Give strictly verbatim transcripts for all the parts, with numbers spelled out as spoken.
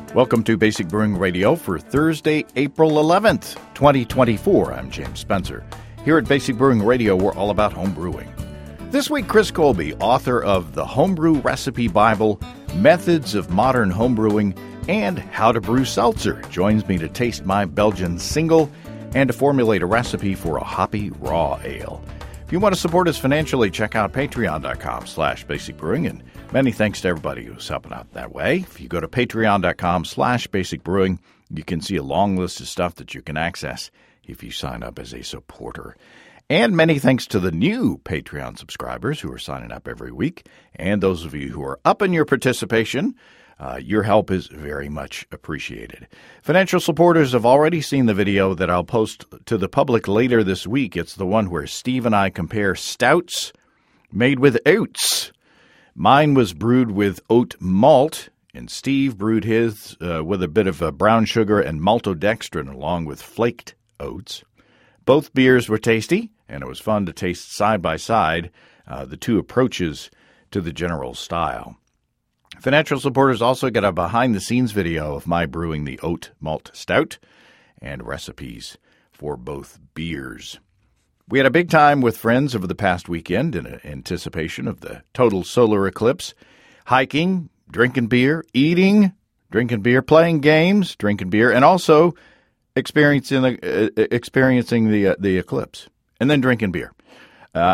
Welcome to Basic Brewing Radio for Thursday, April eleventh, twenty twenty-four. I'm James Spencer. Here at Basic Brewing Radio, we're all about home brewing. This week, Chris Colby, author of The Homebrew Recipe Bible, Methods of Modern Homebrewing, and How to Brew Seltzer, joins me to taste my Belgian single and to formulate a recipe for a hoppy raw ale. If you want to support us financially, check out patreon.com slash basicbrewing, and many thanks to everybody who's helping out that way. If you go to patreon.com slash basicbrewing, you can see a long list of stuff that you can access if you sign up as a supporter. And many thanks to the new Patreon subscribers who are signing up every week. And those of you who are up in your participation, uh, your help is very much appreciated. Financial supporters have already seen the video that I'll post to the public later this week. It's the one where Steve and I compare stouts made with oats. Mine was brewed with oat malt, and Steve brewed his uh, with a bit of uh, brown sugar and maltodextrin along with flaked oats. Both beers were tasty, and it was fun to taste side by side uh, the two approaches to the general style. Financial supporters also get a behind-the-scenes video of my brewing the oat malt stout and recipes for both beers. We had a big time with friends over the past weekend in anticipation of the total solar eclipse. Hiking, drinking beer, eating, drinking beer, playing games, drinking beer, and also experiencing the, uh, experiencing the, uh, the eclipse, and then drinking beer. Uh,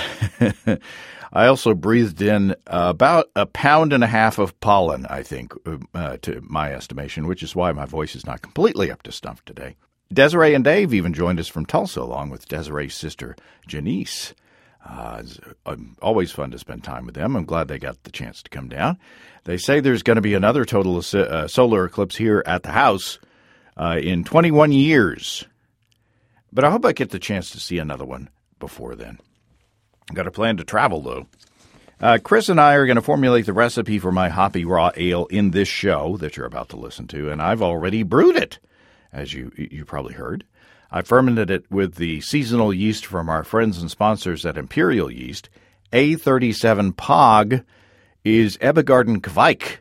I I also breathed in about a pound and a half of pollen, I think, uh, to my estimation, which is why my voice is not completely up to snuff today. Desiree and Dave even joined us from Tulsa, along with Desiree's sister, Janice. Uh, it's always fun to spend time with them. I'm glad they got the chance to come down. They say there's going to be another total uh, solar eclipse here at the house uh, in twenty-one years. But I hope I get the chance to see another one before then. I've got a plan to travel, though. Uh, Chris and I are going to formulate the recipe for my hoppy raw ale in this show that you're about to listen to, and I've already brewed it. As you you probably heard. I fermented it with the seasonal yeast from our friends and sponsors at Imperial Yeast. A thirty-seven P O G is Ebegarden Kveik.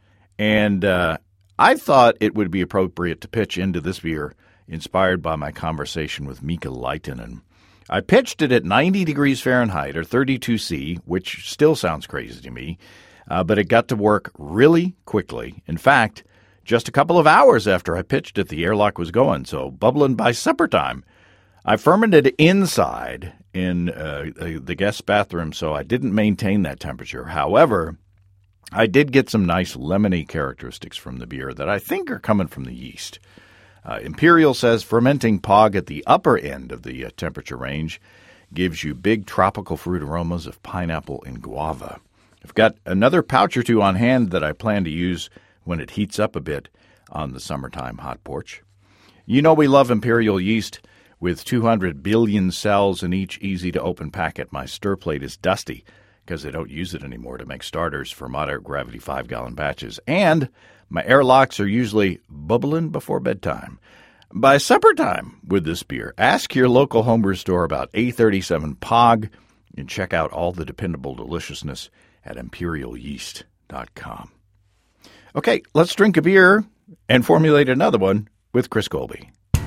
And uh, I thought it would be appropriate to pitch into this beer, inspired by my conversation with Mika Leitinen. I pitched it at ninety degrees Fahrenheit, or thirty-two C, which still sounds crazy to me, uh, but it got to work really quickly. In fact, just a couple of hours after I pitched it, the airlock was going, so bubbling by supper time. I fermented inside in uh, the guest bathroom, so I didn't maintain that temperature. However, I did get some nice lemony characteristics from the beer that I think are coming from the yeast. Uh, Imperial says fermenting P O G at the upper end of the uh, temperature range gives you big tropical fruit aromas of pineapple and guava. I've got another pouch or two on hand that I plan to use when it heats up a bit on the summertime hot porch. You know we love Imperial Yeast. With two hundred billion cells in each easy-to-open packet, my stir plate is dusty because they don't use it anymore to make starters for moderate gravity five-gallon batches. And my airlocks are usually bubbling before bedtime. By supper time with this beer, ask your local homebrew store about A thirty-seven P O G and check out all the dependable deliciousness at imperial yeast dot com. Okay, let's drink a beer and formulate another one with Chris Colby.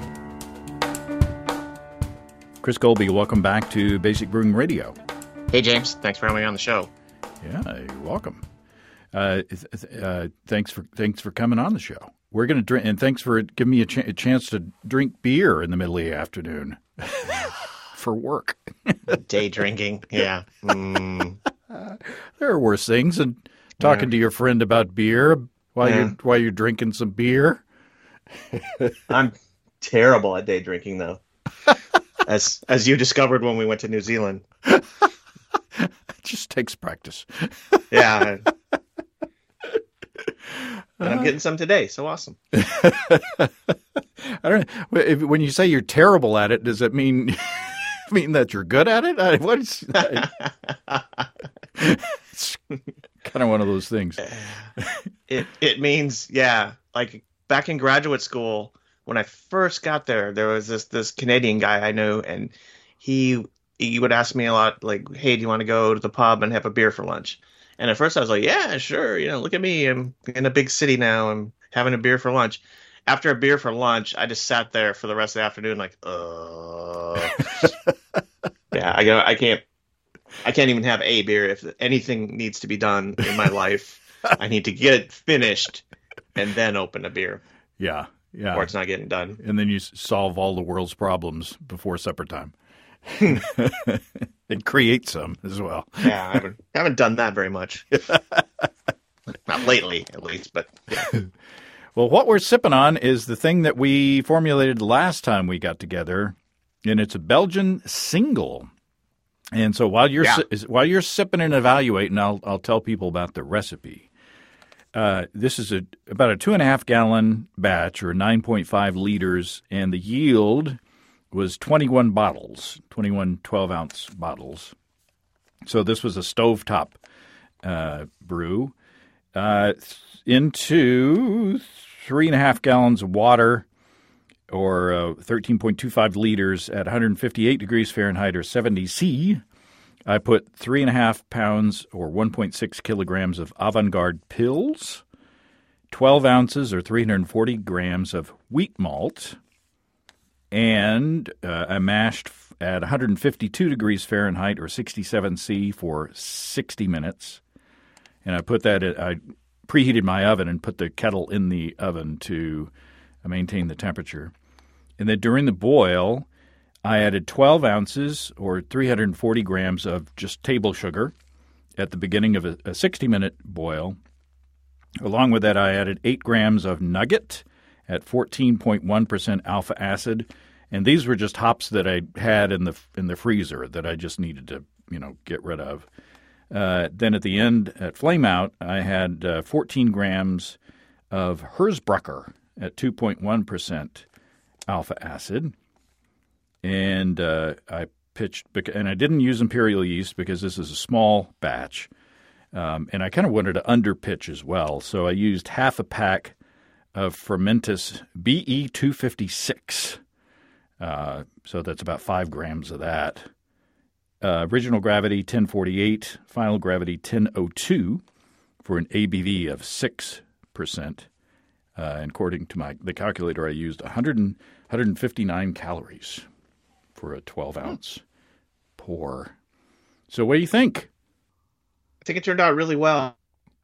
Chris Colby, welcome back to Basic Brewing Radio. Hey, James. Thanks for having me on the show. Yeah, you're welcome. Uh, uh, thanks for thanks for coming on the show. We're going to drink, and thanks for giving me a, ch- a chance to drink beer in the middle of the afternoon for work. Day drinking, yeah. Mm. Uh, there are worse things than talking yeah. to your friend about beer while yeah. you're while you're drinking some beer. I'm terrible at day drinking, though, as as you discovered when we went to New Zealand. It just takes practice. Yeah. And I'm getting some today, so awesome. I don't know. If, when you say you're terrible at it, does it mean mean that you're good at it? I, what's, I, it's kind of one of those things. It it means, yeah, like back in graduate school, when I first got there, there was this this Canadian guy I knew, and he he would ask me a lot, like, hey, do you want to go to the pub and have a beer for lunch? And at first I was like, yeah, sure. You know, look at me. I'm in a big city now. I'm having a beer for lunch. After a beer for lunch, I just sat there for the rest of the afternoon, like, uh, yeah, I go, I can't, I can't even have a beer. If anything needs to be done in my life, I need to get it finished and then open a beer. Yeah, yeah. Or it's not getting done. And then you solve all the world's problems before supper time. And create some as well. Yeah, I haven't, haven't done that very much. Not lately, at least, but yeah. Well, what we're sipping on is the thing that we formulated last time we got together, and it's a Belgian single. And so while you're yeah. si- while you're sipping and evaluating, I'll I'll tell people about the recipe. Uh, this is a about a two and a half gallon batch, or nine point five liters, and the yield was twenty-one bottles, twenty-one twelve-ounce bottles. So this was a stovetop uh, brew. Uh, into three and a half gallons of water, or uh, thirteen point two five liters at one hundred fifty-eight degrees Fahrenheit or seventy C. I put three and a half pounds or one point six kilograms of Avant-Garde pills, twelve ounces or three hundred forty grams of wheat malt, and uh, I mashed at one hundred fifty-two degrees Fahrenheit or sixty-seven C for sixty minutes. And I put that – I preheated my oven and put the kettle in the oven to maintain the temperature. And then during the boil, I added twelve ounces or three hundred forty grams of just table sugar at the beginning of a sixty-minute boil. Along with that, I added eight grams of nugget at fourteen point one percent alpha acid. And these were just hops that I had in the in the freezer that I just needed to, you know, get rid of. Uh, then at the end, at flame out, I had uh, fourteen grams of Hersbrucker at two point one percent alpha acid. And uh, I pitched, and I didn't use imperial yeast because this is a small batch. Um, and I kind of wanted to underpitch as well. So I used half a pack of Fermentis B E two fifty-six. Uh, so that's about five grams of that. Uh, original gravity ten forty-eight, final gravity ten oh two for an A B V of six percent. Uh, and according to my the calculator I used, one hundred, one hundred fifty-nine calories for a twelve-ounce pour. So what do you think? I think it turned out really well.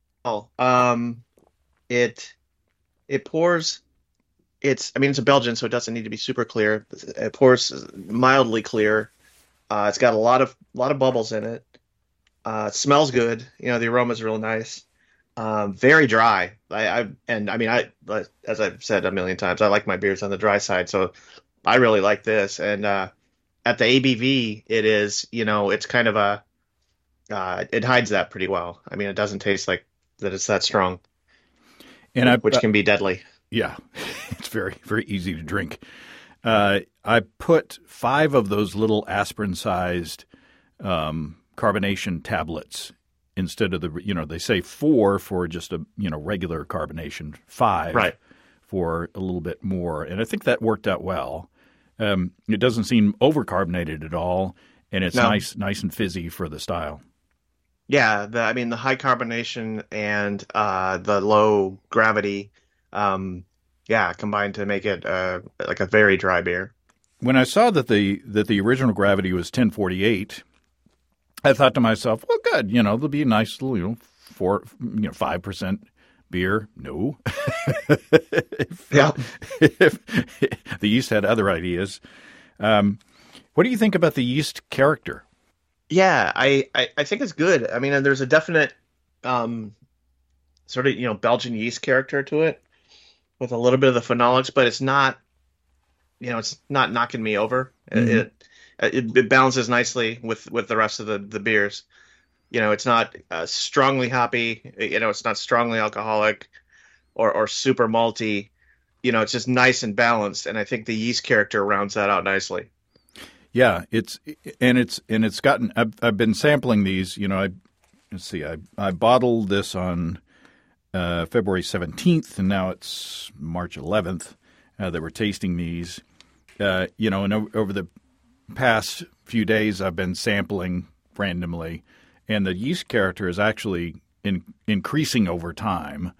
Um, it it pours. It's I mean it's a Belgian, so it doesn't need to be super clear. It pours mildly clear. Uh, it's got a lot of lot of bubbles in it. Uh, it smells good. You know, the aroma is real nice. Um, very dry. I, I and I mean I as I've said a million times, I like my beers on the dry side, so I really like this. And uh, at the A B V, it is you know it's kind of a uh, it hides that pretty well. I mean, it doesn't taste like that it's that strong, and I, which uh, can be deadly. Yeah, it's very very easy to drink. Uh, I put five of those little aspirin-sized um, carbonation tablets instead of the, you know, they say four for just a, you know, regular carbonation, five right. for a little bit more. And I think that worked out well. Um, it doesn't seem over-carbonated at all, and it's no. nice nice and fizzy for the style. Yeah, the, I mean, the high carbonation and uh, the low gravity um Yeah, combined to make it uh, like a very dry beer. When I saw that the that the original gravity was ten forty-eight, I thought to myself, well, good, you know, there'll be a nice little, you know, four, you know, five percent beer. No, if, yeah, if, if the yeast had other ideas. Um, what do you think about the yeast character? Yeah, I, I, I think it's good. I mean, there's a definite um, sort of you know Belgian yeast character to it, with a little bit of the phenolics, but it's not, you know, it's not knocking me over. Mm-hmm. It, it it balances nicely with, with the rest of the, the beers. You know, it's not uh, strongly hoppy. You know, it's not strongly alcoholic or, or super malty. You know, it's just nice and balanced, and I think the yeast character rounds that out nicely. Yeah, it's and it's and it's gotten. I've, I've been sampling these. You know, I let's see. I I bottled this on Uh, February seventeenth, and now it's March eleventh uh, that we're tasting these. Uh, you know, and o- over the past few days, I've been sampling randomly, and the yeast character is actually in- increasing over time.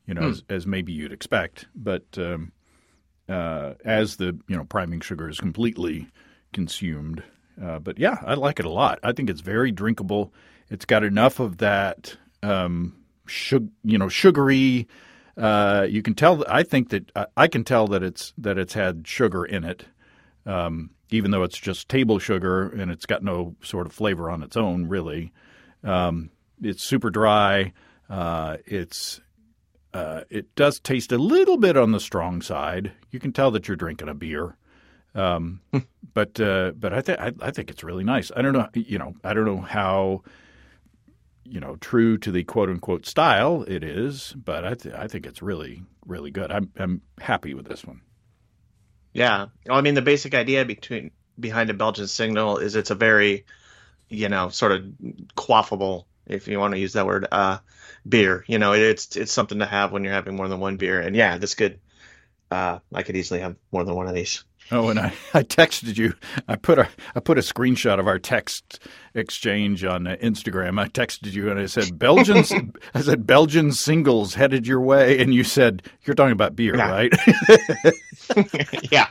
you know, Hmm. as, as maybe you'd expect. But um, uh, as the, you know, priming sugar is completely consumed. Uh, but yeah, I like it a lot. I think it's very drinkable. It's got enough of that, um, sug- you know, sugary. Uh, you can tell. I think that I, I can tell that it's that it's had sugar in it, um, even though it's just table sugar and it's got no sort of flavor on its own. Really, um, it's super dry. Uh, it's uh, it does taste a little bit on the strong side. You can tell that you're drinking a beer. Um, but uh, but I think I think it's really nice. I don't know, you know, I don't know how, you know, true to the quote unquote style it is, but I th- I think it's really really good. I'm I'm happy with this one. Yeah. Well, I mean, the basic idea between behind a Belgian Signal is it's a very, you know, sort of quaffable, if you want to use that word, uh, beer. You know, it's it's something to have when you're having more than one beer. And yeah, that's good. Uh, I could easily have more than one of these. Oh, and I, I texted you. I put a I put a screenshot of our text exchange on uh, Instagram. I texted you and I said Belgians. I said Belgian singles headed your way, and you said you're talking about beer, Yeah. right? Yeah.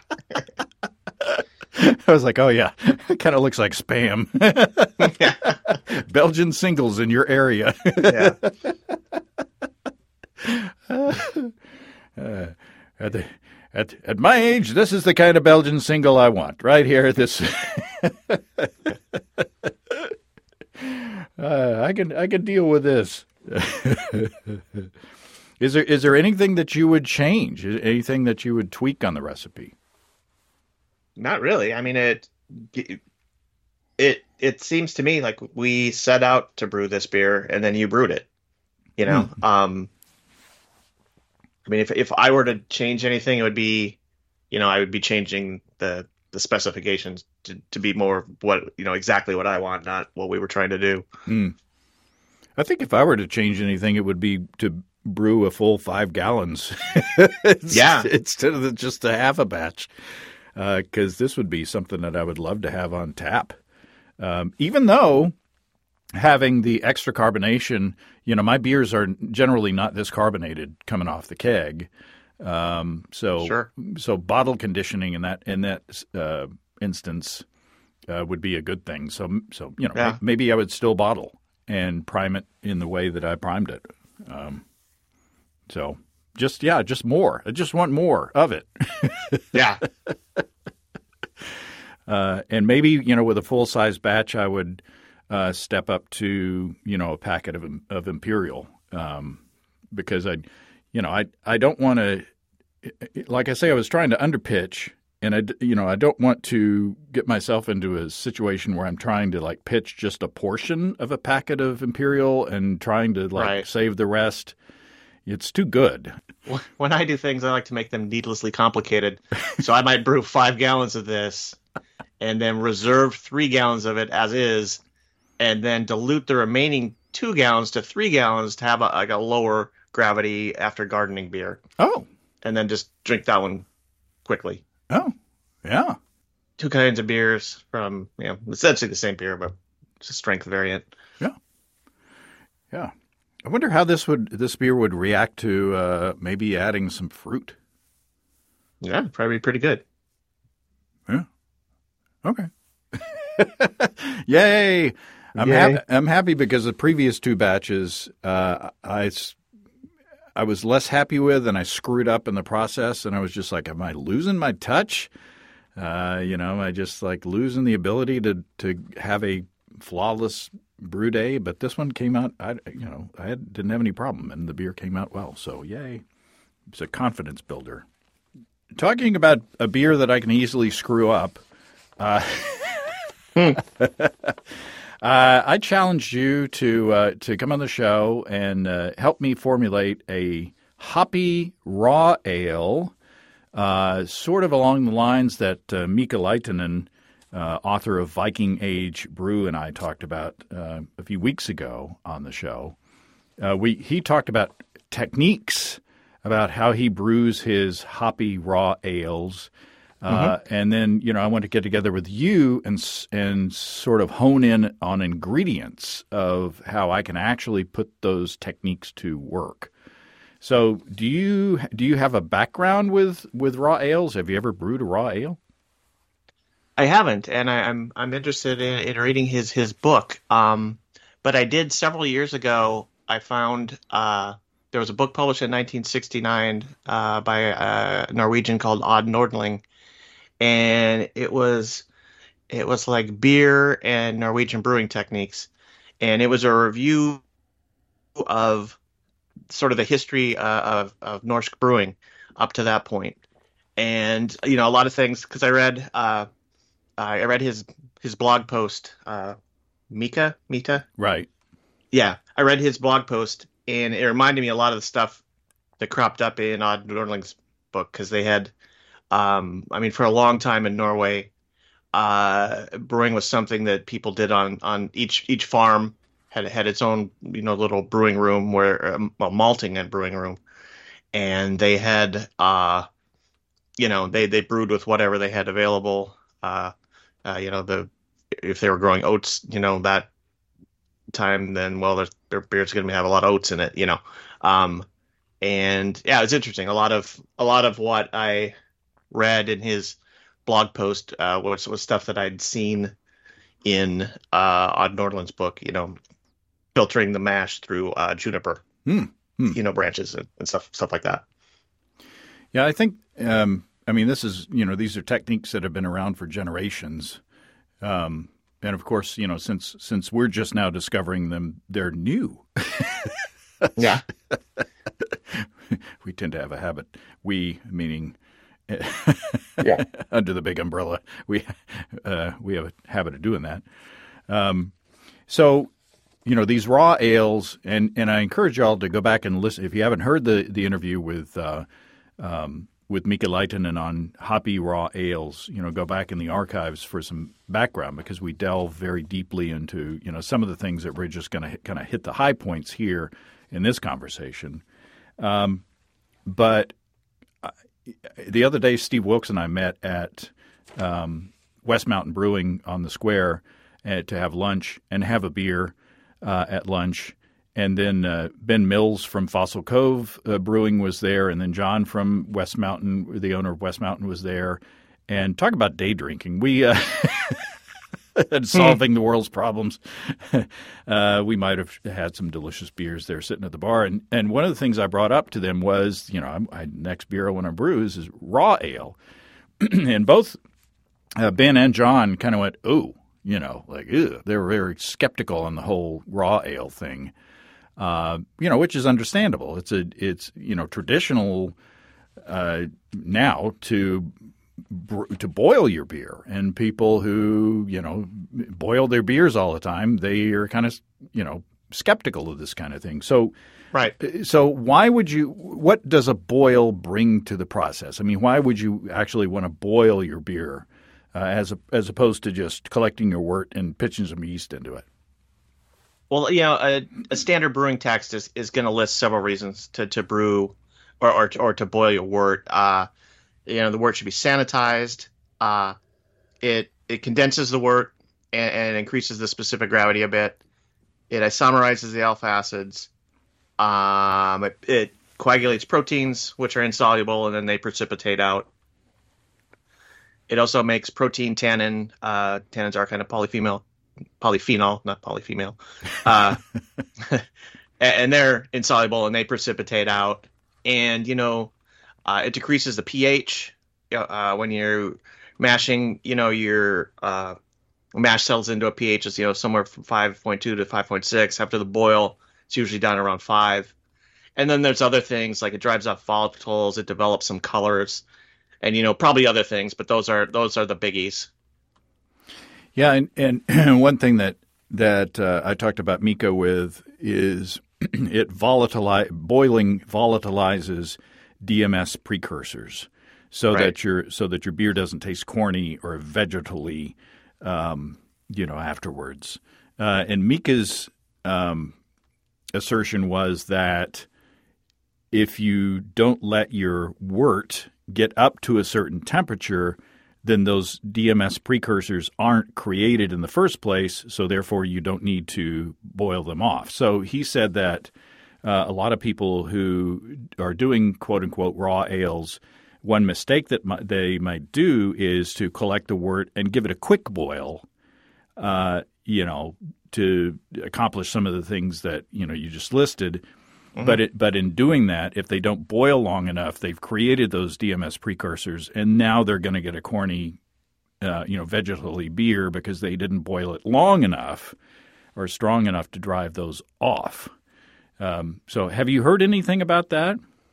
I was like, oh yeah, it kind of looks like spam. Belgian singles in your area. Yeah. uh, at the At at my age, this is the kind of Belgian single I want. Right here, this. uh, I can I can deal with this. Is there is there anything that you would change? Anything that you would tweak on the recipe? Not really. I mean, it it it seems to me like we set out to brew this beer and then you brewed it. You know, Hmm. um, I mean, if if I were to change anything, it would be, you know, I would be changing the the specifications to, to be more what, you know, exactly what I want, not what we were trying to do. Hmm. I think if I were to change anything, it would be to brew a full five gallons. Yeah. Instead of just a half a batch, because uh, this would be something that I would love to have on tap. Um, even though having the extra carbonation, you know, my beers are generally not this carbonated coming off the keg. Um, so, Sure. so bottle conditioning in that in that uh, instance uh, would be a good thing. So, so you know, Yeah. may- maybe I would still bottle and prime it in the way that I primed it. Um, so, just yeah, just more. I just want more of it. Yeah. Uh, and maybe, you know, with a full size batch, I would uh, step up to, you know, a packet of of Imperial um, because I, you know, I I don't want to, like I say, I was trying to underpitch, and I, you know, I don't want to get myself into a situation where I'm trying to like pitch just a portion of a packet of Imperial and trying to like Right. save the rest. It's too good. When I do things, I like to make them needlessly complicated. So I might brew five gallons of this and then reserve three gallons of it as is, and then dilute the remaining two gallons to three gallons to have a, like a lower gravity after gardening beer, Oh, and then just drink that one quickly. oh, yeah. Two kinds of beers from, you know, essentially the same beer, but it's a strength variant. Yeah, yeah. I wonder how this would this beer would react to uh, maybe adding some fruit. Yeah, probably pretty good. Yeah. Okay. Yay! I'm Yay. happy. I'm happy because the previous two batches, uh, I s- I was less happy with, and I screwed up in the process, and I was just like, "Am I losing my touch?" Uh, you know, I just like losing the ability to to have a flawless brew day. But this one came out, I you know, I had, didn't have any problem, and the beer came out well. So yay! It's a confidence builder. Talking about a beer that I can easily screw up. Uh, uh, I challenged you to uh, to come on the show and uh, help me formulate a hoppy raw ale, uh, sort of along the lines that uh, Mika Leitinen, uh, author of Viking Age Brew, and I talked about uh, a few weeks ago on the show. Uh, we he talked about techniques about how he brews his hoppy raw ales. Uh, Mm-hmm. And then, you know, I want to get together with you and s- and sort of hone in on ingredients of how I can actually put those techniques to work. So do you do you have a background with, with raw ales? Have you ever brewed a raw ale? I haven't, and I, I'm I'm interested in, in reading his his book. Um, but I did several years ago. I found uh, there was a book published in nineteen sixty-nine uh, by a Norwegian called Odd Nordling, and it was it was like beer and Norwegian brewing techniques, and it was a review of sort of the history uh, of of Norsk brewing up to that point, and you know a lot of things because I read. Uh, I read his his blog post, uh, Mika, Mita? Right. Yeah, I read his blog post, and it reminded me a lot of the stuff that cropped up in Odd Nordling's book, because they had, um, I mean, for a long time in Norway, uh, brewing was something that people did on, on each each farm had had its own, you know, little brewing room where, um, well, malting and brewing room, and they had, uh, you know, they, they brewed with whatever they had available. Uh, Uh, you know, the if they were growing oats, you know, that time, then well, their their beer's going to have a lot of oats in it, you know. Um, and yeah, it's interesting. A lot of a lot of what I read in his blog post uh, was was stuff that I'd seen in uh, Odd Nordland's book. You know, filtering the mash through uh, juniper, Hmm. Hmm. you know, branches and, and stuff stuff like that. Yeah, I think. Um... I mean, this is, you know, these are techniques that have been around for generations. Um, and of course, you know, since since we're just now discovering them, they're new. Yeah. We tend to have a habit. We, meaning Yeah. under the big umbrella, we uh, we have a habit of doing that. Um, so, you know, these raw ales, and, and I encourage y'all to go back and listen. If you haven't heard the, the interview with uh, um, with Mika Leitonen on hoppy raw ales, you know, go back in the archives for some background, because we delve very deeply into, you know, some of the things that we're just going to kind of hit the high points here in this conversation. Um, but uh, the other day, Steve Wilkes and I met at um, West Mountain Brewing on the Square uh, to have lunch and have a beer uh, at lunch. And then uh, Ben Mills from Fossil Cove uh, Brewing was there, and then John from West Mountain, the owner of West Mountain, was there. And talk about day drinking. We uh, solving the world's problems. uh, we might have had some delicious beers there sitting at the bar. And and one of the things I brought up to them was, you know, I, I next beer I want to brew is, is raw ale. And both uh, Ben and John kind of went, oh, you know, like, ew. They were very skeptical on the whole raw ale thing. Uh, you know, which is understandable. It's a, it's you know, traditional uh, now to to boil your beer, and people who you know boil their beers all the time, they are kind of you know skeptical of this kind of thing. So, right. So why would you? What does a boil bring to the process? I mean, why would you actually want to boil your beer uh, as a, as opposed to just collecting your wort and pitching some yeast into it? Well, you know, a, a standard brewing text is, is going to list several reasons to, to brew or, or or to boil your wort. Uh, you know, the wort should be sanitized. Uh, it it condenses the wort and, and increases the specific gravity a bit. It isomerizes the alpha acids. Um, it, it coagulates proteins, which are insoluble, and then they precipitate out. It also makes protein tannin. Uh, tannins are kind of polyphenol. Polyphenol, not polyphenol, uh, and they're insoluble and they precipitate out. And you know, uh, it decreases the pH uh, when you're mashing. You know, your uh, mash settles into a pH is you know somewhere from five point two to five point six. After the boil, it's usually down around five. And then there's other things like it drives off volatiles, it develops some colors, and you know probably other things, but those are those are the biggies. Yeah, and, and one thing that that uh, I talked about Mika with is it volatili- boiling volatilizes D M S precursors, so right. that your so that your beer doesn't taste corny or vegetally, um, you know, afterwards. Uh, and Mika's um, assertion was that if you don't let your wort get up to a certain temperature, then those D M S precursors aren't created in the first place, so therefore you don't need to boil them off. So he said that uh, a lot of people who are doing quote-unquote raw ales, one mistake that m- they might do is to collect the wort and give it a quick boil, uh, you know, to accomplish some of the things that, you know, you just listed. Mm-hmm. But it, but in doing that, if they don't boil long enough, they've created those D M S precursors, and now they're going to get a corny, uh, you know, vegetable beer because they didn't boil it long enough or strong enough to drive those off. Um, so have you heard anything about that?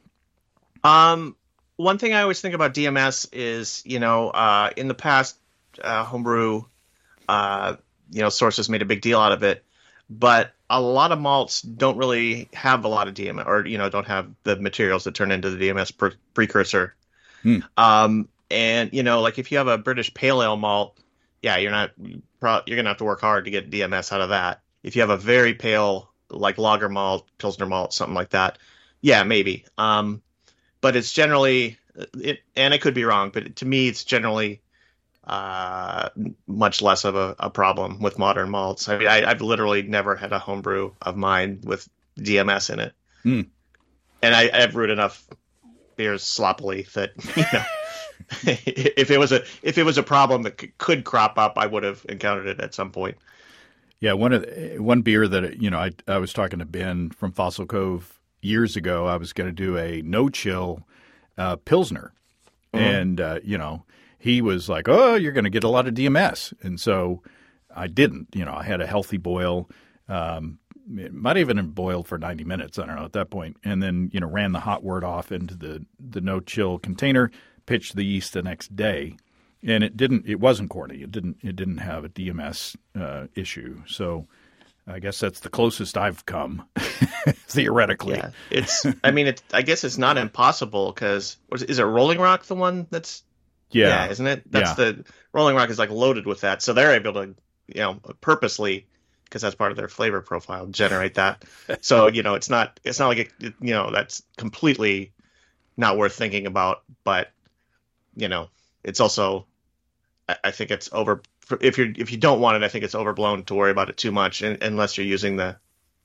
Um, one thing I always think about D M S is, you know, uh, in the past, uh, homebrew, uh, you know, sources made a big deal out of it, but a lot of malts don't really have a lot of D M S, or, you know, don't have the materials that turn into the D M S pre- precursor. Hmm. Um, and, you know, like if you have a British Pale Ale malt, yeah, you're not, you're going to have to work hard to get D M S out of that. If you have a very pale, like lager malt, Pilsner malt, something like that, yeah, maybe. Um, but it's generally, it, and I could be wrong, but to me, it's generally uh, much less of a, a problem with modern malts. I mean, I, I've literally never had a homebrew of mine with D M S in it. Mm. And I, I've brewed enough beers sloppily that, you know, if it was a if it was a problem that c- could crop up, I would have encountered it at some point. Yeah, one of the, one beer that, you know, I I was talking to Ben from Fossil Cove years ago. I was going to do a no chill uh, Pilsner, mm-hmm. and uh, you know, he was like, "Oh, you're going to get a lot of D M S," and so I didn't. You know, I had a healthy boil. Um, it might even have boiled for ninety minutes. I don't know at that point, and then, you know, ran the hot wort off into the the no chill container. Pitched the yeast the next day, and it didn't. It wasn't corny. It didn't. It didn't have a D M S uh, issue. So, I guess that's the closest I've come, theoretically. Yeah, it's. I mean, it's. I guess it's not impossible because is it Rolling Rock the one that's? Yeah, yeah isn't it? That's yeah. the Rolling Rock is like loaded with that, so they're able to, you know, purposely, because that's part of their flavor profile, generate that. So, you know, it's not. It's not like it, you know, that's completely not worth thinking about, but. You know, it's also, I think it's over. If you're if you don't want it, I think it's overblown to worry about it too much, unless you're using the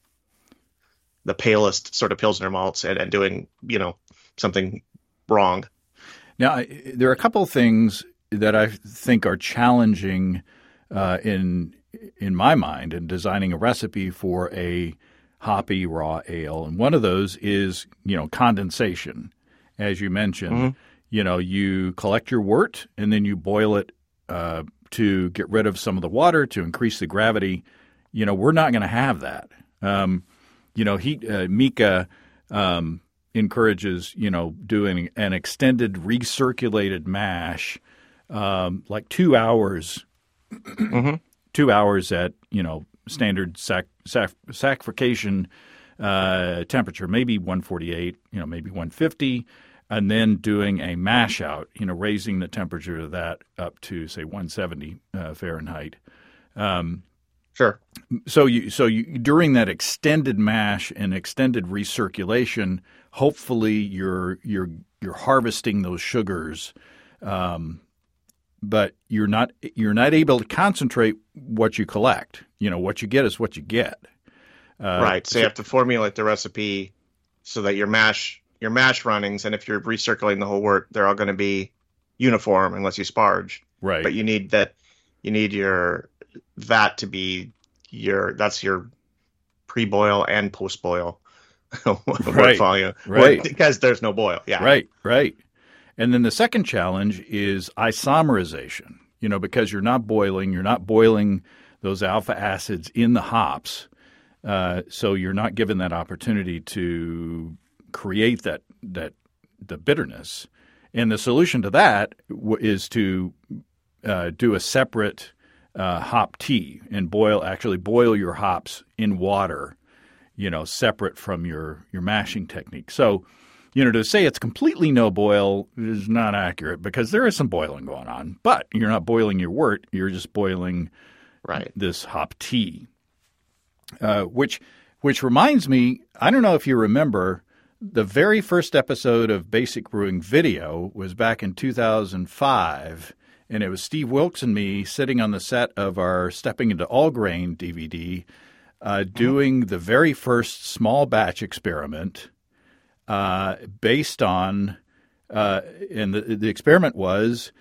the palest sort of Pilsner malts and, and doing, you know, something wrong. Now, there are a couple of things that I think are challenging uh, in in my mind in designing a recipe for a hoppy raw ale, and one of those is, you know, condensation, as you mentioned. Mm-hmm. You know, you collect your wort and then you boil it uh, to get rid of some of the water, to increase the gravity. You know, we're not going to have that. Um, you know, he, uh, Mika um, encourages, you know, doing an extended recirculated mash, um, like two hours, mm-hmm. two hours at, you know, standard sac- sac- saccharification uh, temperature, maybe one forty-eight, you know, maybe one fifty. And then doing a mash out, you know, raising the temperature of that up to, say, one seventy uh, Fahrenheit. Um, sure. So you, so you, during that extended mash and extended recirculation, hopefully you're you're you're harvesting those sugars, um, but you're not you're not able to concentrate what you collect. You know, what you get is what you get. Uh, right. So, so you have to formulate the recipe so that your mash. Your mash runnings, and if you're recirculating the whole wort, they're all going to be uniform unless you sparge. Right. But you need that. You need your vat to be your. That's your pre-boil and post-boil right. volume. Right. Because there's no boil. Yeah. Right. Right. And then the second challenge is isomerization. You know, because you're not boiling, you're not boiling those alpha acids in the hops, uh, so you're not given that opportunity to create that that the bitterness. And the solution to that w- is to uh, do a separate uh, hop tea and boil actually boil your hops in water, you know, separate from your your mashing technique. So, you know, to say it's completely no boil is not accurate because there is some boiling going on, but you're not boiling your wort, you're just boiling right. this hop tea, uh, which which reminds me, I don't know if you remember. The very first episode of Basic Brewing Video was back in two thousand five, and it was Steve Wilkes and me sitting on the set of our Stepping into All Grain D V D uh, doing the very first small batch experiment uh, based on, uh, and the, the experiment was,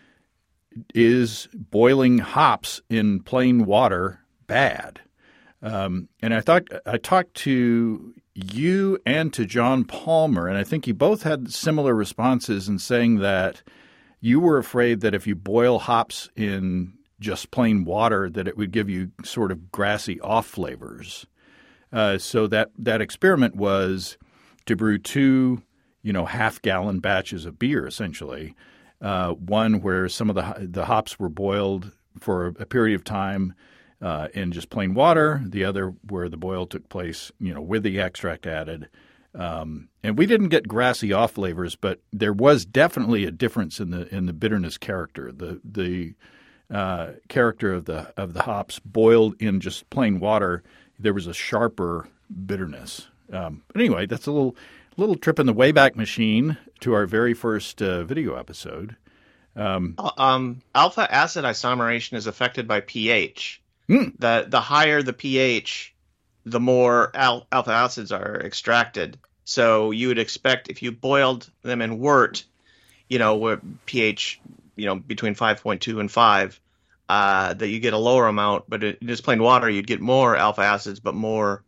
is boiling hops in plain water bad? Um, and I thought I talked to you and to John Palmer, and I think you both had similar responses in saying that you were afraid that if you boil hops in just plain water, that it would give you sort of grassy off flavors. Uh, so that that experiment was to brew two, you know, half-gallon batches of beer, essentially. Uh, one where some of the the hops were boiled for a period of time uh, in just plain water. The other where the boil took place, you know, with the extract added. Um, and we didn't get grassy off flavors, but there was definitely a difference in the in the bitterness character. The the uh, character of the of the hops boiled in just plain water, there was a sharper bitterness. Um, but anyway, that's a little little trip in the Wayback Machine to our very first uh, video episode. Um, um, alpha acid isomerization is affected by pH. Mm. The the higher the pH, the more al- alpha acids are extracted. So you would expect if you boiled them in wort, you know, where pH, you know, between five point two and five, uh, that you get a lower amount. But in just plain water, you'd get more alpha acids, but more,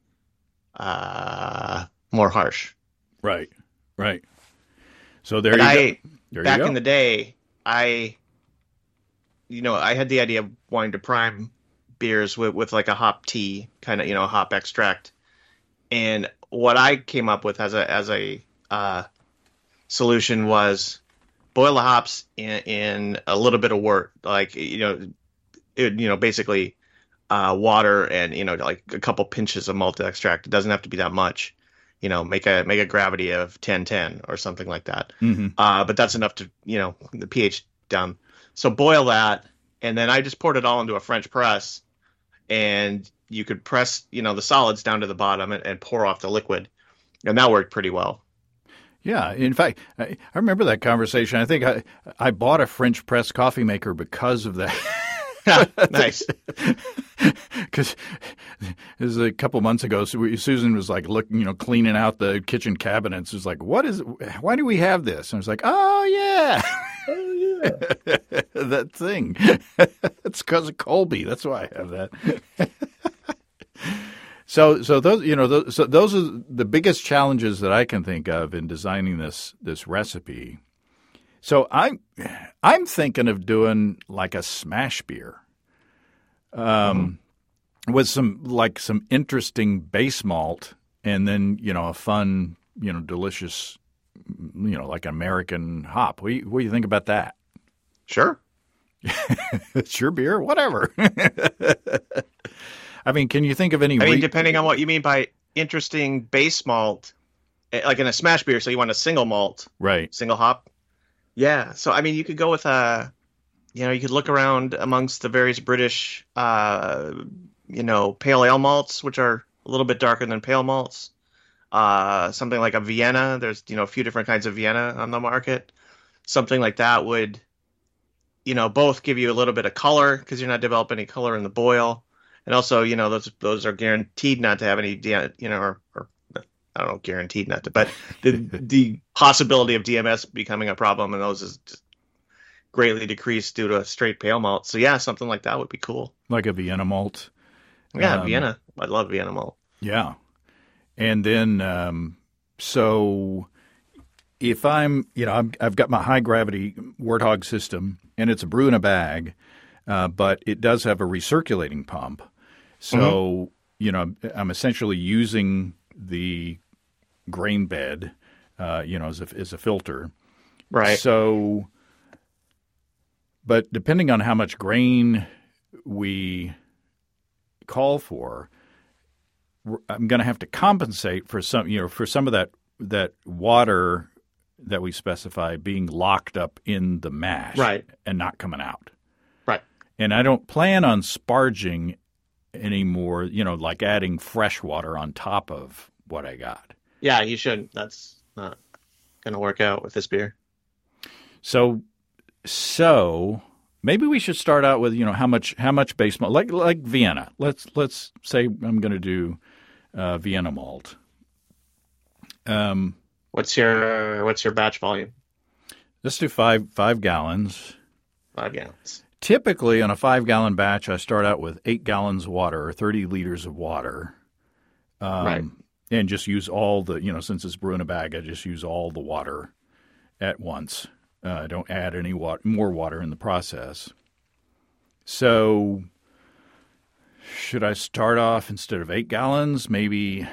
uh, more harsh. Right, right. So there and you I, go. There back you go. in the day, I, you know, I had the idea of wanting to prime beers with, with like a hop tea, kind of, you know, hop extract. And what I came up with as a as a uh, solution was boil the hops in, in a little bit of wort, like, you know, it, you know, basically uh, water and, you know, like a couple pinches of malt extract. It doesn't have to be that much. You know, make a make a gravity of ten ten or something like that. Mm-hmm. Uh, but that's enough to, you know, the pH down. So boil that, and then I just poured it all into a French press, and you could press, you know, the solids down to the bottom and, and pour off the liquid, and that worked pretty well. Yeah. In fact, I, I remember that conversation. I think I I bought a French press coffee maker because of that. Nice. Because it was a couple months ago, so we, Susan was like, looking, you know, cleaning out the kitchen cabinets. It was like, what is? Why do we have this? And I was like, oh yeah, Oh yeah, that thing. It's because of Colby. That's why I have that. So, so those, you know, those, so those are the biggest challenges that I can think of in designing this this recipe. So I'm I'm thinking of doing like a smash beer, um, mm-hmm. with some like some interesting base malt, and then, you know, a fun, you know, delicious, you know, like American hop. What do you, what do you think about that? Sure. It's your beer, whatever. I mean, can you think of any? I mean, re- depending on what you mean by interesting base malt, like in a smash beer, so you want a single malt, right? Single hop. Yeah. So, I mean, you could go with a, you know, you could look around amongst the various British, uh, you know, pale ale malts, which are a little bit darker than pale malts. Uh, something like a Vienna. There's, you know, a few different kinds of Vienna on the market. Something like that would, you know, both give you a little bit of color because you're not developing any color in the boil. And also, you know, those those are guaranteed not to have any, you know, or, or I don't know, guaranteed not to, but the the possibility of D M S becoming a problem in those is just greatly decreased due to a straight pale malt. So yeah, something like that would be cool. Like a Vienna malt. Yeah, um, Vienna. I love Vienna malt. Yeah. And then, um, so if I'm, you know, I'm, I've got my high gravity Warthog system, and it's a brew in a bag, uh, but it does have a recirculating pump. So, mm-hmm. you know, I'm essentially using the grain bed, uh, you know, as a, as a filter. Right. So, but depending on how much grain we call for, I'm going to have to compensate for some, you know, for some of that that water that we specify being locked up in the mash, right, and not coming out. Right. And I don't plan on sparging anymore, you know, like adding fresh water on top of what I got. Yeah, you shouldn't. That's not going to work out with this beer. So, so maybe we should start out with, you know, how much how much base malt, like like Vienna. Let's let's say I'm going to do uh, Vienna malt. Um, what's your what's your batch volume? Let's do five five gallons. Five gallons. Typically, on a five gallon batch, I start out with eight gallons of water, or thirty liters of water. Um, right. And just use all the, you know, since it's brewing a bag, I just use all the water at once. Uh, I don't add any water, more water in the process. So should I start off instead of eight gallons, maybe,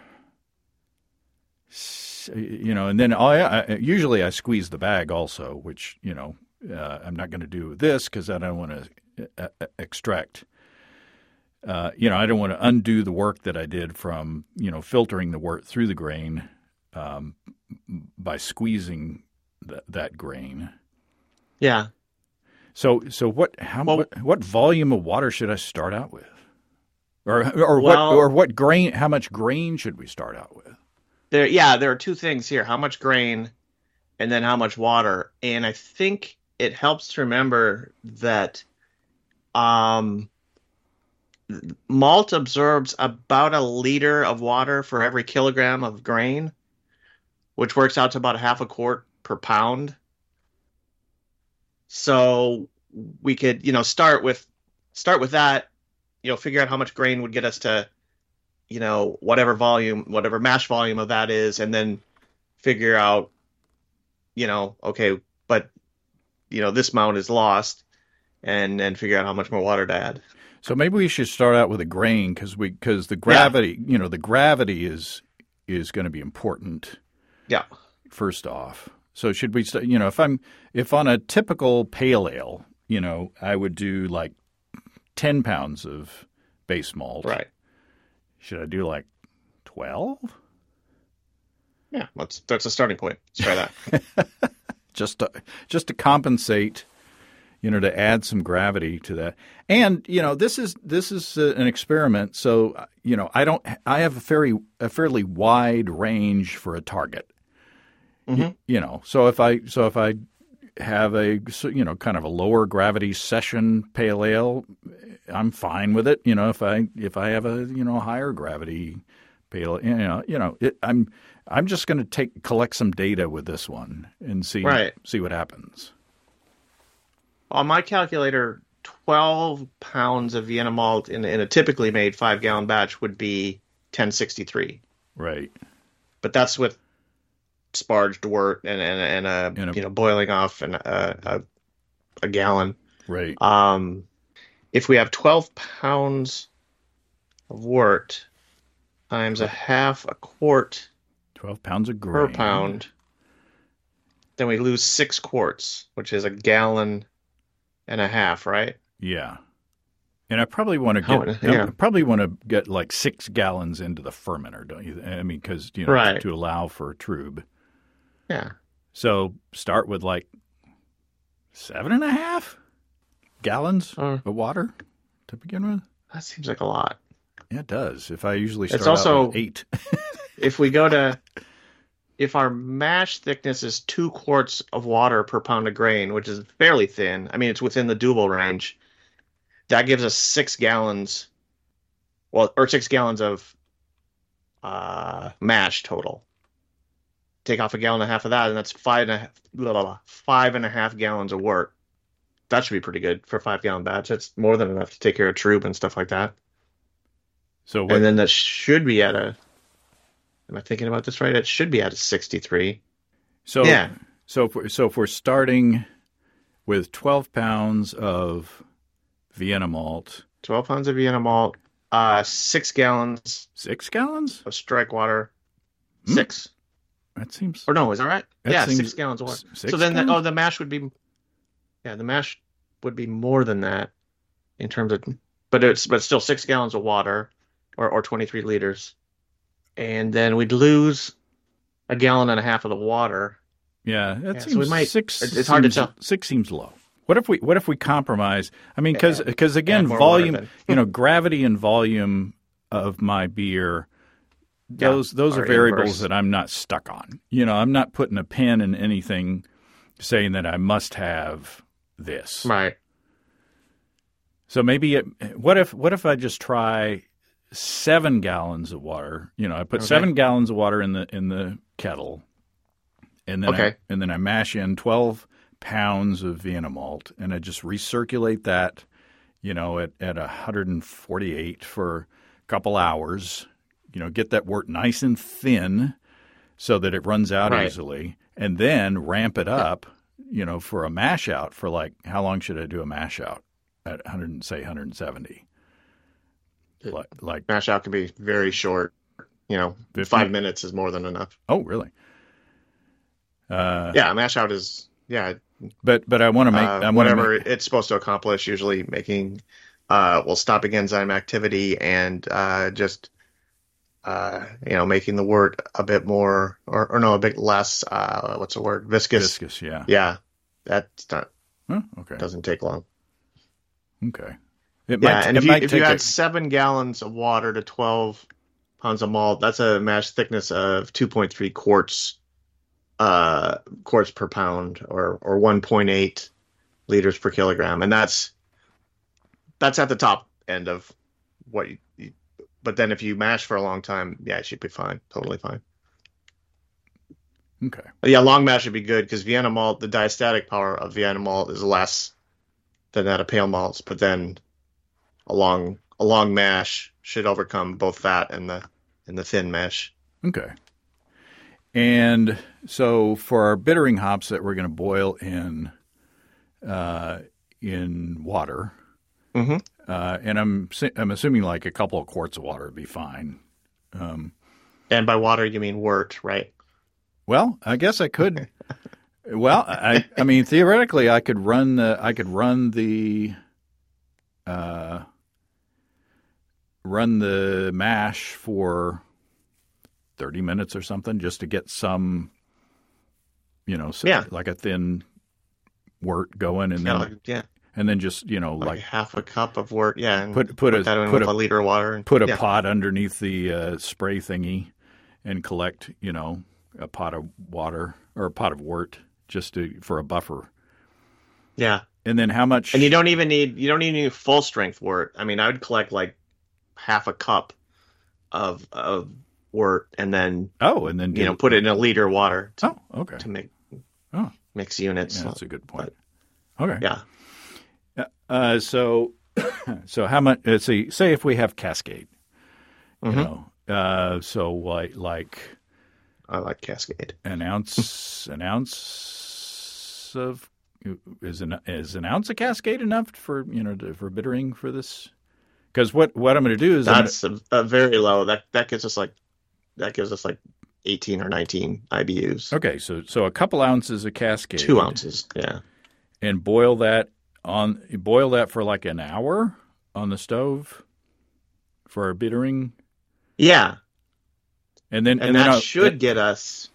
you know, and then I, I, usually I squeeze the bag also, which, you know, uh, I'm not going to do this because I don't want to uh, extract. Uh, you know, I don't want to undo the work that I did from, you know, filtering the wort through the grain um, by squeezing th- that grain. Yeah. So, so what? How well, what, what volume of water should I start out with, or or well, what or what grain? How much grain should we start out with? There, yeah, there are two things here: how much grain, and then how much water. And I think it helps to remember that, um. malt absorbs about a liter of water for every kilogram of grain, which works out to about a half a quart per pound. So we could, you know, start with start with that, you know, figure out how much grain would get us to, you know, whatever volume, whatever mash volume of that is, and then figure out, you know, okay, but, you know, this amount is lost, and then figure out how much more water to add. So maybe we should start out with a grain because we because the gravity, yeah. you know, the gravity is is going to be important. Yeah. First off, so should we, st- you know, if I'm if on a typical pale ale, you know, I would do like ten pounds of base malt. Right. Should I do like twelve? Yeah, that's that's a starting point. Let's try that. just to just to compensate. You know, to add some gravity to that. And, you know, this is this is uh, an experiment. So, you know, I don't I have a very a fairly wide range for a target. Mm-hmm. Y- you know, so if I so if I have a, you know, kind of a lower gravity session pale ale, I'm fine with it. You know, if I if I have a, you know, higher gravity pale, you know, you know, it, I'm I'm just going to take collect some data with this one and see right. see what happens. On my calculator, twelve pounds of Vienna malt in, in a typically made five-gallon batch would be ten sixty-three. Right. But that's with sparged wort and and, and, a, and a, you know, boiling off and a, a, a gallon. Right. Um, if we have twelve pounds of wort times a half a quart twelve pounds of grain per pound, then we lose six quarts, which is a gallon and a half, right? Yeah. And I probably want to get oh, yeah. I probably want to get like six gallons into the fermenter, don't you? I mean, because, you know, right. to allow for trub. Yeah. So start with like seven and a half gallons uh, of water to begin with. That seems like a lot. Yeah, it does. If I usually start it's also, out with eight. If we go to, if our mash thickness is two quarts of water per pound of grain, which is fairly thin, I mean, it's within the doable range, that gives us six gallons, well, or six gallons of uh, mash total. Take off a gallon and a half of that, and that's five and a half, blah, blah, blah, five and a half gallons of wort. That should be pretty good for a five gallon batch. That's more than enough to take care of trub and stuff like that. So, what, and then that should be at a. Am I thinking about this right? It should be at a sixty-three. So yeah. So if we're, so if we're starting with twelve pounds of Vienna malt, twelve pounds of Vienna malt, uh, six gallons. Six gallons of strike water. Mm. Six. That seems. Or no, is that right? That yeah, seems, six gallons of water. Six so then, gallons? The, oh, the mash would be. Yeah, the mash would be more than that in terms of, but it's but still six gallons of water, or or twenty-three liters. And then we'd lose a gallon and a half of the water. Yeah, that yeah, seems so we might, six. It's seems, hard to tell. Six seems low. What if we What if we compromise? I mean, because yeah, because again, yeah, volume. you know, gravity and volume of my beer. Those yeah, those are variables inverse. that I'm not stuck on. You know, I'm not putting a pin in anything saying that I must have this. Right. So maybe it, what if what if I just try seven gallons of water? You know, I put Okay. seven gallons of water in the in the kettle, and then Okay. I, and then I mash in twelve pounds of Vienna malt, and I just recirculate that, you know, at at one hundred forty-eight for a couple hours. You know, get that wort nice and thin so that it runs out Right. easily, and then ramp it up. You know, for a mash out for like how long should I do a mash out? At one hundred, say one hundred seventy. Like, like, Mash out can be very short. You know, fifty? five minutes is more than enough. oh, really? Uh, Yeah, mash out is yeah. But but I want to make Uh, I wanna whatever make- it's supposed to accomplish. Usually making, uh, well, stopping enzyme activity and uh, just, uh, you know, making the wort a bit more, or, or no, a bit less. Uh, what's the word? Viscous. viscous. Yeah. Yeah, that's not Huh? Okay. doesn't take long. Okay. It Yeah, might, and it if you might if take you a- add seven gallons of water to twelve pounds of malt, that's a mash thickness of two point three quarts, uh, quarts per pound, or or one point eight liters per kilogram, and that's that's at the top end of what you. you but then if you mash for a long time, yeah, it should be fine, totally fine. okay. But yeah, long mash would be good because Vienna malt, the diastatic power of Vienna malt is less than that of pale malts, but then a long a long mash should overcome both that and the and the thin mash. Okay. And so for our bittering hops that we're going to boil in uh, in water, Mm-hmm. uh, and I'm si- I'm assuming like a couple of quarts of water would be fine. Um, And by water you mean wort, right? well, I guess I could. Well, I I mean theoretically I could run the I could run the uh, run the mash for thirty minutes or something just to get some, you know, s- Yeah. like a thin wort going, and Yeah, then like, yeah, and then just you know like, like half a cup of wort. Yeah, and put put a that in put with a a liter of water. And, put a yeah. pot underneath the uh, spray thingy and collect, you know, a pot of water or a pot of wort just to for a buffer. Yeah, And then how much? and you don't even need you don't even need full strength wort. I mean, I would collect like half a cup of of wort and then oh, and then do, you know put it in a liter of water to, oh, okay. to make Oh, mix units. yeah, that's a good point. Okay. Yeah. Uh, so, so how much? Let's see. Say if we have Cascade, you Mhm. know, uh, so like like I like Cascade. an ounce, an ounce of is an is an ounce of Cascade enough for you know to, for bittering for this? Because what what I'm going to do is I'm gonna- That's a, a very low. That that gives us like that gives us like eighteen or nineteen I B Us. okay. So so a couple ounces of Cascade, Two ounces. Yeah. and boil that on boil that for like an hour on the stove for our bittering, Yeah. and then And, and, then that I'll- should get us.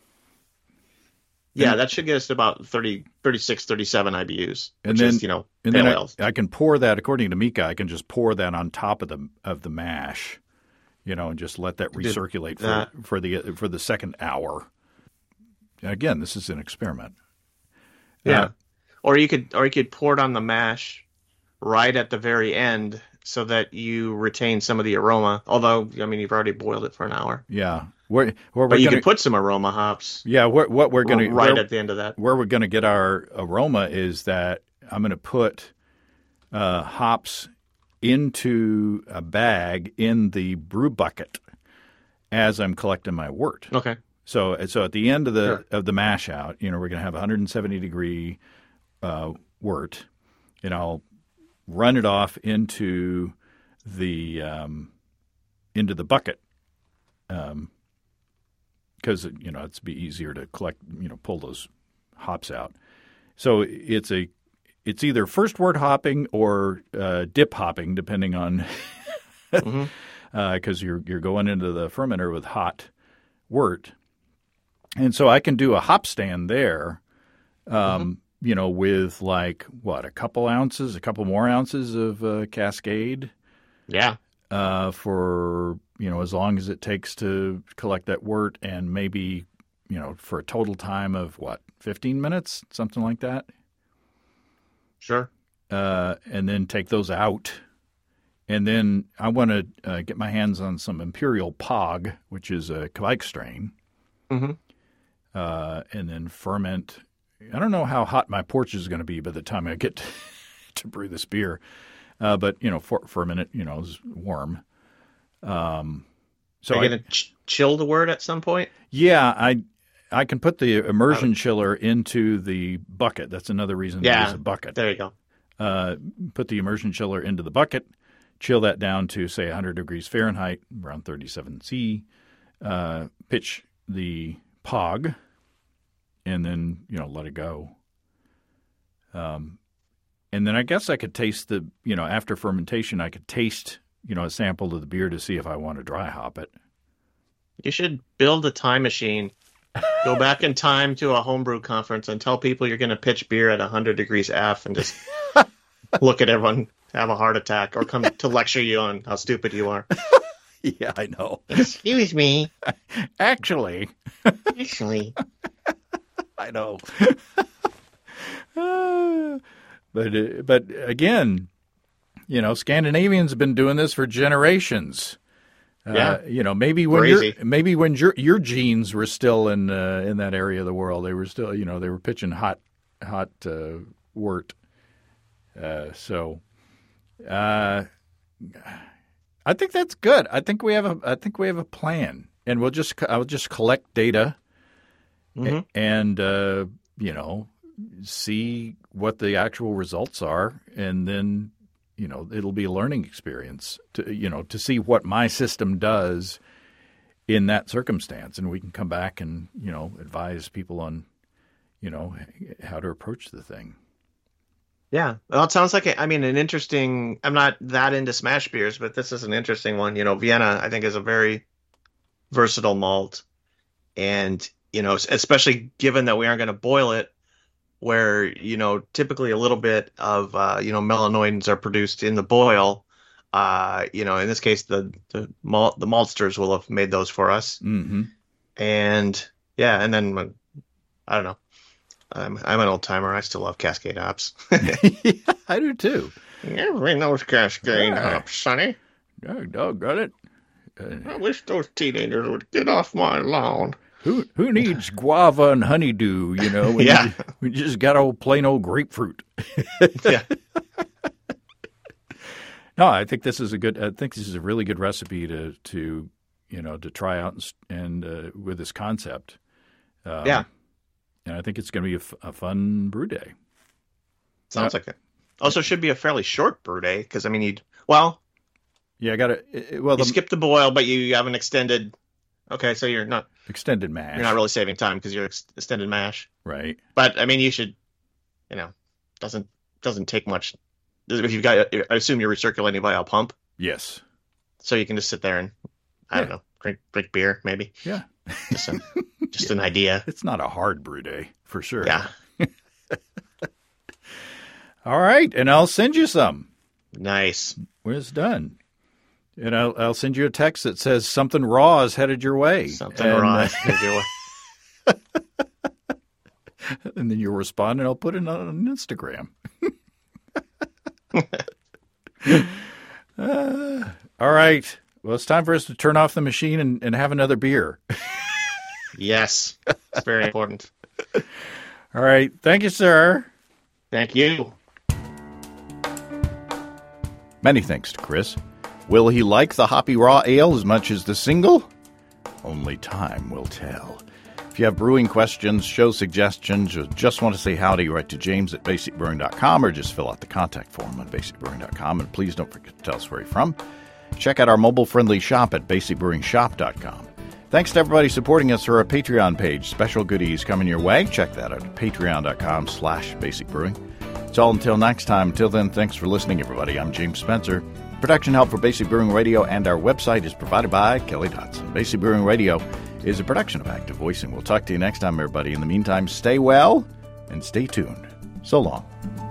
Yeah, that should get us to about thirty, thirty-six, thirty-seven I B Us, And which then- is, you know, And pale then ales. I, I can pour that, according to Mika, I can just pour that on top of the of the mash, you know, and just let that Did recirculate for, that- for the for the second hour. Again, this is an experiment. Yeah. Uh, Or you could or you could pour it on the mash right at the very end so that you retain some of the aroma. Although, I mean, you've already boiled it for an hour. yeah. Where where we're But you gonna could put some aroma hops yeah where, what we're gonna right where, at the end of that. where we're gonna get our aroma is that I'm gonna put uh, hops into a bag in the brew bucket as I'm collecting my wort. Okay. So, so at the end of the Sure. of the mash out, you know, we're going to have one hundred seventy degree uh, wort, and I'll run it off into the um, into the bucket, because you know it's be easier to collect, you know, pull those hops out. So it's a it's either first wort hopping or uh, dip hopping, depending on because Mhm. uh, you're you're going into the fermenter with hot wort. And so I can do a hop stand there, um, Mm-hmm. you know, with like, what, a couple ounces, a couple more ounces of uh, Cascade Yeah. uh, for, you know, as long as it takes to collect that wort, and maybe, you know, for a total time of, what, fifteen minutes, something like that. Sure. Uh, and then take those out And then I want to uh, get my hands on some Imperial Pog, which is a Kvike strain. Mm-hmm. Uh, and then ferment. I don't know how hot my porch is going to be by the time I get to, to brew this beer. Uh, but, you know, for, ferment it, you know, is warm. Um, so Are you going to ch- chill the wort at some point? Yeah, I I can put the immersion chiller into the bucket. That's another reason yeah, to use a bucket. There you go. Uh, put the immersion chiller into the bucket, chill that down to, say, one hundred degrees Fahrenheit, around thirty-seven C, uh, pitch the Pog, and then, you know, let it go. Um, and then I guess I could taste the, you know, after fermentation, I could taste, you know, a sample of the beer to see if I want to dry hop it. You should build a time machine, go back in time to a homebrew conference and tell people you're going to pitch beer at one hundred degrees F and just look at everyone have a heart attack or come to lecture you on how stupid you are. Yeah, I know. Excuse me. Actually. Actually. I know. uh, but uh, but again, you know, Scandinavians have been doing this for generations. Uh, yeah. You know, maybe when Crazy. your maybe when your your genes were still in uh, in that area of the world, they were still, you know, they were pitching hot hot uh, wort. Uh, so, uh, I think that's good. I think we have a I think we have a plan, and we'll just I'll just collect data, Mm-hmm. and uh, you know, see what the actual results are, and then, you know, it'll be a learning experience to, you know, to see what my system does in that circumstance. And we can come back and, you know, advise people on, you know, how to approach the thing. Yeah. Well, it sounds like, a, I mean, an interesting, I'm not that into smash beers, but this is an interesting one. You know, Vienna, I think, is a very versatile malt. And, you know, especially given that we aren't going to boil it, where, you know, typically a little bit of, uh, you know, melanoidins are produced in the boil. Uh, you know, in this case, the the, malt, the maltsters will have made those for us. Mm-hmm. And, yeah, and then, I don't know. I'm, I'm an old timer. I still love Cascade hops. Yeah, I do too. Everybody knows Cascade Yeah. hops, Sonny. Oh, doggone it. Uh, I wish those teenagers would get off my lawn. who who needs guava and honeydew, you know? When Yeah. you, we just got old plain old grapefruit. Yeah. No, I think this is a good. I think this is a really good recipe to to you know to try out and, s- and uh, with this concept. Um, Yeah. and I think it's going to be a, f- a fun brew day. Sounds like it. Also, should be a fairly short brew day because, I mean, you'd, well, Yeah, I got to. Well, you the skip the boil, but you have an extended. Okay, so you're not extended mash, you're not really saving time because you're ex- extended mash. right? But I mean, you should, you know, doesn't doesn't take much. If you've got, I assume you're recirculating via a pump, Yes. so you can just sit there and I don't Yeah. know, drink drink beer maybe. Yeah. Just a, just an idea. It's not a hard brew day for sure. Yeah, All right, and I'll send you some nice. when it's done. And I'll, I'll send you a text that says something raw is headed your way. Something and, wrong. uh, and then you'll respond, and I'll put it on Instagram. uh, all right. Well, it's time for us to turn off the machine and, and have another beer. Yes, it's very important. All right. Thank you, sir. Thank you. Many thanks to Chris. Will he like the Hoppy Raw Ale as much as the single? Only time will tell. If you have brewing questions, show suggestions, or just want to say howdy, write to James at basic brewing dot com or just fill out the contact form on basic brewing dot com. And please don't forget to tell us where you're from. Check out our mobile-friendly shop at basic brewing shop dot com. Thanks to everybody supporting us through our Patreon page. Special goodies coming your way. Check that out at patreon dot com slash basic brewing. It's all until next time. Until then, thanks for listening, everybody. I'm James Spencer. Production help for Basic Brewing Radio and our website is provided by Kelly Dotson. Basic Brewing Radio is a production of Active Voicing. We'll talk to you next time, everybody. In the meantime, stay well and stay tuned. So long.